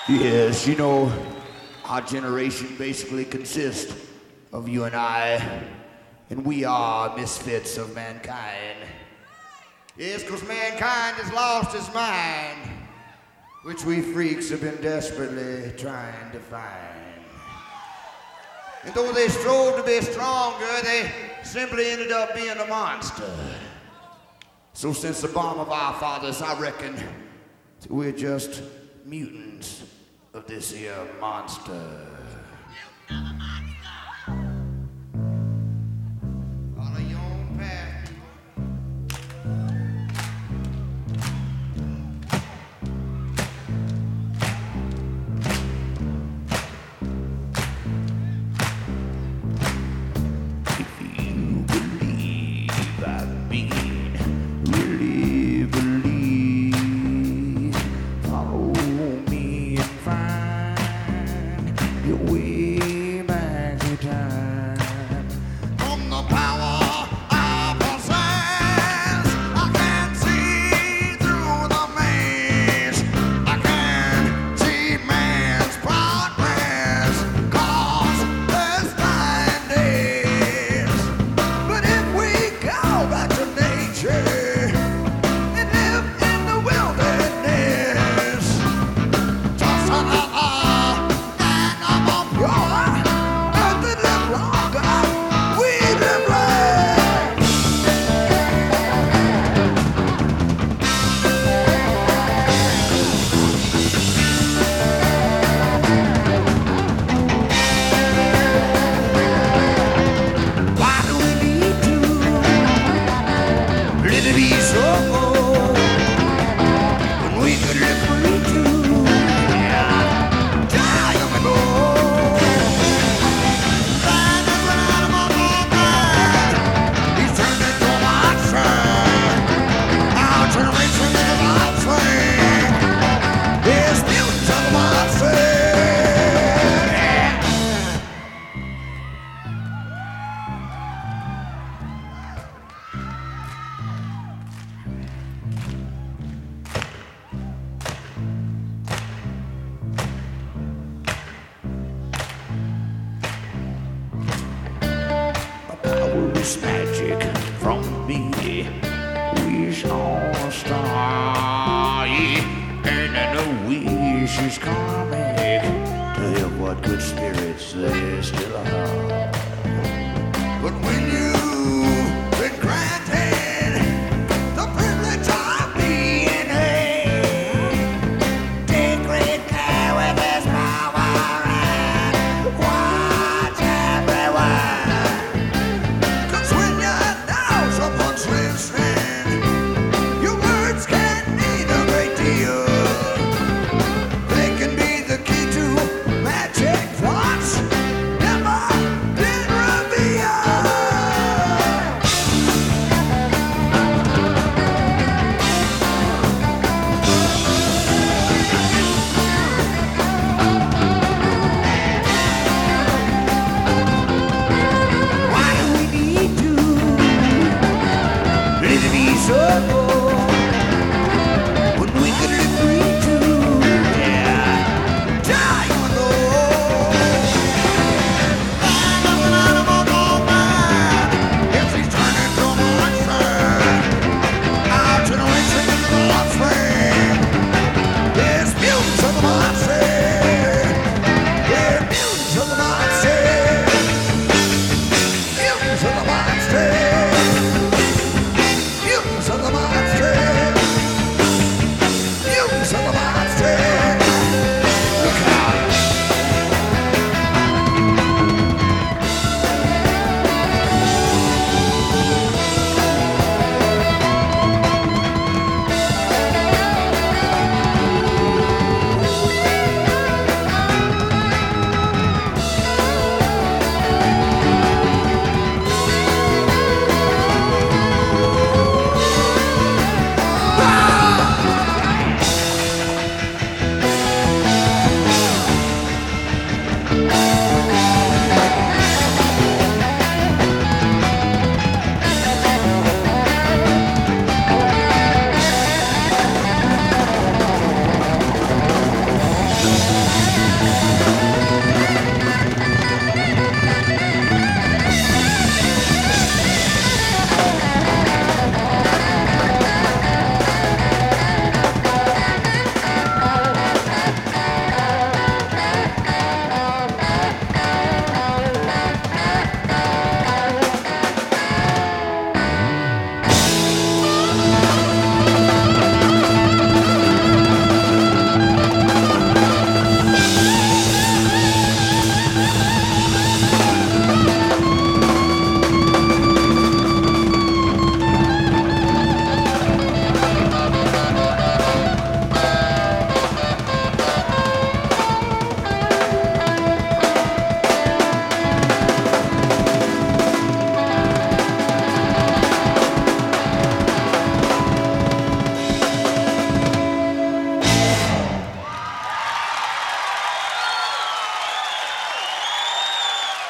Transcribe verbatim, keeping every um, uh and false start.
Yes, you know, our generation basically consists of you and I, and we are misfits of mankind. Yes, because mankind has lost its mind, which we freaks have been desperately trying to find. And though they strove to be stronger, they simply ended up being a monster. So since the bomb of our fathers, I reckon we're just mutants of this here monster. Follow your own path. If you believe I mean, really believe, follow me and find your way back to time. From the power I possess, I can see through the maze. I can see man's progress, cause there's nine days. But if we go back to nature and live in the wilderness, just another animal pure, and to live longer, we live right. Why do we need to live to be so old when we could live free to die young and old? Man is an animal for man. He's turned into a monster. Our generation is outside. There's mutants of the monster. Power is magic from me. Wish on a star, yeah. And I know wish is comic to hear what good spirits there still are. But when you